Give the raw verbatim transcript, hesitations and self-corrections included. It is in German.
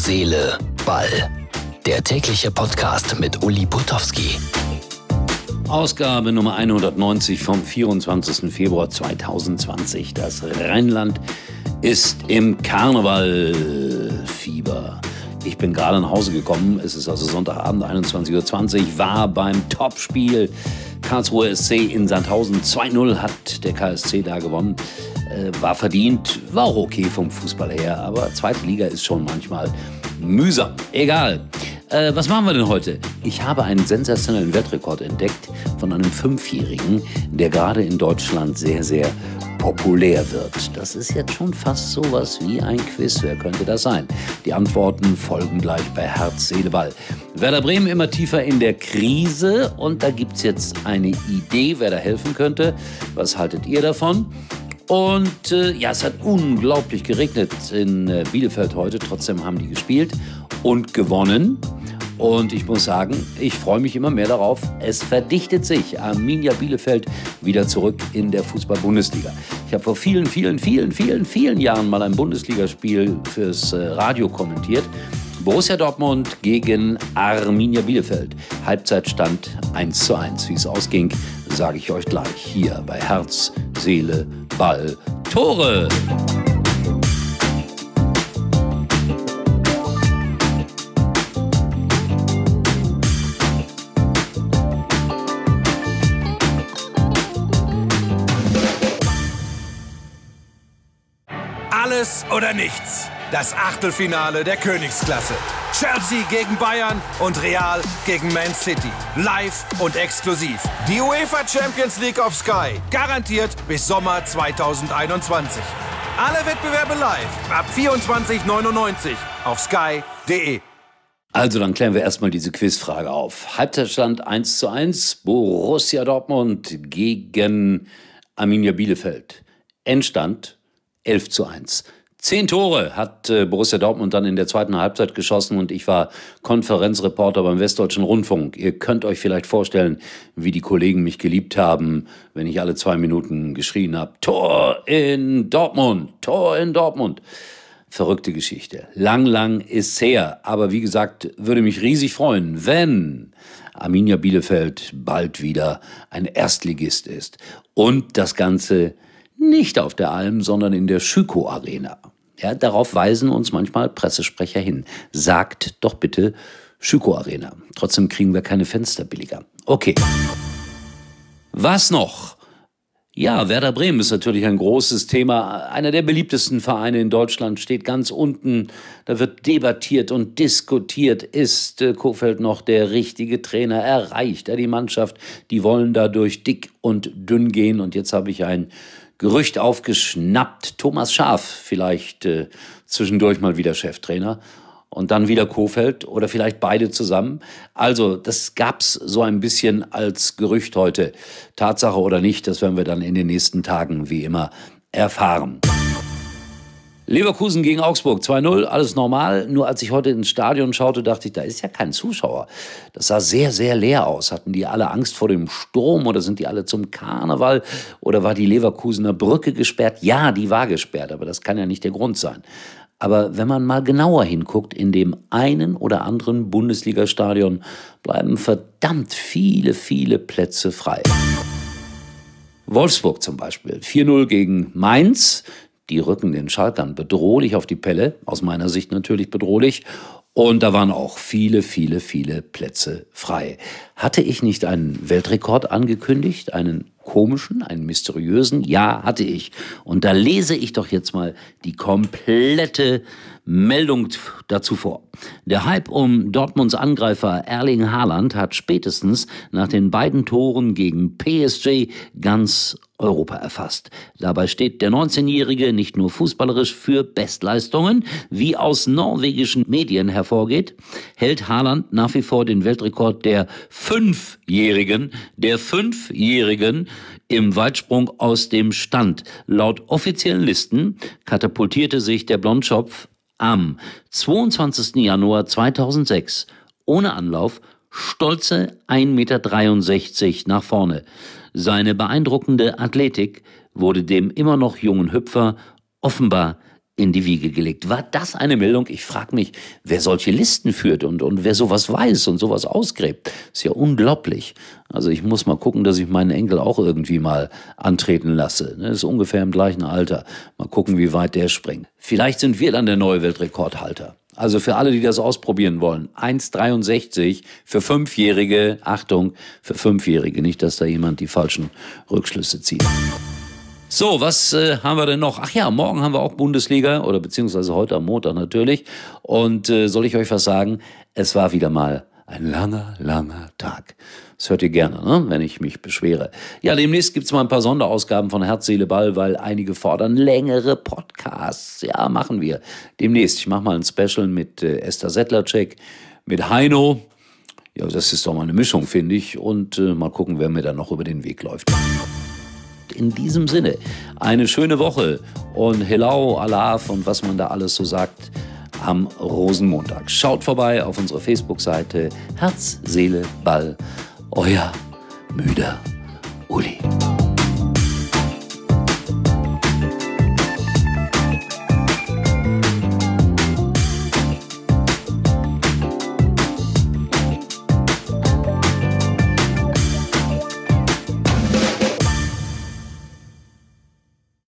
Seele, Ball. Der tägliche Podcast mit Uli Putowski. Ausgabe Nummer hundertneunzig vom vierundzwanzigsten Februar zweitausendzwanzig. Das Rheinland ist im Karnevalfieber. Ich bin gerade nach Hause gekommen. Es ist also Sonntagabend, einundzwanzig Uhr zwanzig. War beim Topspiel Karlsruhe S C in Sandhausen. zwei null hat der K S C da gewonnen. Äh, war verdient, war auch okay vom Fußball her. Aber zweite Liga ist schon manchmal mühsam. Egal. Äh, was machen wir denn heute? Ich habe einen sensationellen Weltrekord entdeckt von einem Fünfjährigen, der gerade in Deutschland sehr, sehr populär wird. Das ist jetzt schon fast sowas wie ein Quiz. Wer könnte das sein? Die Antworten folgen gleich bei Herz, Seele, Ball. Werder Bremen immer tiefer in der Krise und da gibt's jetzt eine Idee, wer da helfen könnte. Was haltet ihr davon? Und äh, ja, es hat unglaublich geregnet in äh, Bielefeld heute. Trotzdem haben die gespielt und gewonnen. Und ich muss sagen, ich freue mich immer mehr darauf. Es verdichtet sich. Arminia Bielefeld wieder zurück in der Fußball-Bundesliga. Ich habe vor vielen, vielen, vielen, vielen, vielen Jahren mal ein Bundesligaspiel fürs äh, Radio kommentiert. Borussia Dortmund gegen Arminia Bielefeld. Halbzeitstand eins zu eins. Wie es ausging, sage ich euch gleich hier bei Herz, Seele, Ball, Tore. Alles oder nichts. Das Achtelfinale der Königsklasse. Chelsea gegen Bayern und Real gegen Man City. Live und exklusiv. Die UEFA Champions League auf Sky. Garantiert bis Sommer zweitausendeinundzwanzig. Alle Wettbewerbe live ab vierundzwanzig neunundneunzig auf sky punkt de. Also, dann klären wir erstmal diese Quizfrage auf. Halbzeitstand eins zu eins. Borussia Dortmund gegen Arminia Bielefeld. Endstand elf zu eins. Zehn Tore hat äh, Borussia Dortmund dann in der zweiten Halbzeit geschossen und ich war Konferenzreporter beim Westdeutschen Rundfunk. Ihr könnt euch vielleicht vorstellen, wie die Kollegen mich geliebt haben, wenn ich alle zwei Minuten geschrien habe: Tor in Dortmund, Tor in Dortmund. Verrückte Geschichte. Lang, lang ist's her. Aber wie gesagt, würde mich riesig freuen, wenn Arminia Bielefeld bald wieder ein Erstligist ist. Und das Ganze nicht auf der Alm, sondern in der Schüko Arena. Ja, darauf weisen uns manchmal Pressesprecher hin. Sagt doch bitte Schüko Arena. Trotzdem kriegen wir keine Fenster billiger. Okay. Was noch? Ja, Werder Bremen ist natürlich ein großes Thema. Einer der beliebtesten Vereine in Deutschland steht ganz unten. Da wird debattiert und diskutiert. Ist äh, Kohfeldt noch der richtige Trainer? Erreicht er die Mannschaft? Die wollen da durch dick und dünn gehen. Und jetzt habe ich ein Gerücht aufgeschnappt. Thomas Schaaf vielleicht äh, zwischendurch mal wieder Cheftrainer. Und dann wieder Kohfeldt oder vielleicht beide zusammen. Also das gab's so ein bisschen als Gerücht heute. Tatsache oder nicht, das werden wir dann in den nächsten Tagen wie immer erfahren. Leverkusen gegen Augsburg, zwei null, alles normal. Nur als ich heute ins Stadion schaute, dachte ich, da ist ja kein Zuschauer. Das sah sehr, sehr leer aus. Hatten die alle Angst vor dem Sturm oder sind die alle zum Karneval? Oder war die Leverkusener Brücke gesperrt? Ja, die war gesperrt, aber das kann ja nicht der Grund sein. Aber wenn man mal genauer hinguckt, in dem einen oder anderen Bundesligastadion bleiben verdammt viele, viele Plätze frei. Wolfsburg zum Beispiel, vier null gegen Mainz. Die rücken den Schalkern bedrohlich auf die Pelle, aus meiner Sicht natürlich bedrohlich. Und da waren auch viele, viele, viele Plätze frei. Hatte ich nicht einen Weltrekord angekündigt, einen komischen, einen mysteriösen? Ja, hatte ich. Und da lese ich doch jetzt mal die komplette Meldung dazu vor. Der Hype um Dortmunds Angreifer Erling Haaland hat spätestens nach den beiden Toren gegen P S G ganz Europa erfasst. Dabei steht der neunzehnjährige nicht nur fußballerisch für Bestleistungen, wie aus norwegischen Medien hervorgeht, hält Haaland nach wie vor den Weltrekord der Fünfjährigen, der Fünfjährigen im Weitsprung aus dem Stand. Laut offiziellen Listen katapultierte sich der Blondschopf am zweiundzwanzigsten Januar zweitausendsechs ohne Anlauf stolze ein Meter dreiundsechzig nach vorne. Seine beeindruckende Athletik wurde dem immer noch jungen Hüpfer offenbar in die Wiege gelegt. War das eine Meldung? Ich frage mich, wer solche Listen führt und, und wer sowas weiß und sowas ausgräbt. Ist ja unglaublich. Also ich muss mal gucken, dass ich meinen Enkel auch irgendwie mal antreten lasse. Das ist ungefähr im gleichen Alter. Mal gucken, wie weit der springt. Vielleicht sind wir dann der neue Weltrekordhalter. Also für alle, die das ausprobieren wollen, eins Komma dreiundsechzig für Fünfjährige. Achtung, für Fünfjährige. Nicht, dass da jemand die falschen Rückschlüsse zieht. So, was äh, haben wir denn noch? Ach ja, morgen haben wir auch Bundesliga oder beziehungsweise heute am Montag natürlich. Und äh, soll ich euch was sagen? Es war wieder mal ein langer, langer Tag. Das hört ihr gerne, ne? Wenn ich mich beschwere. Ja, demnächst gibt's mal ein paar Sonderausgaben von Herz, Seele, Ball, weil einige fordern längere Podcasts. Ja, machen wir. Demnächst. Ich mache mal ein Special mit äh, Esther Sedlacek, mit Heino. Ja, das ist doch mal eine Mischung, finde ich. Und äh, mal gucken, wer mir da noch über den Weg läuft. In diesem Sinne, eine schöne Woche und Hello, Alaf und was man da alles so sagt am Rosenmontag. Schaut vorbei auf unsere Facebook-Seite Herz, Seele, Ball, euer müder Uli.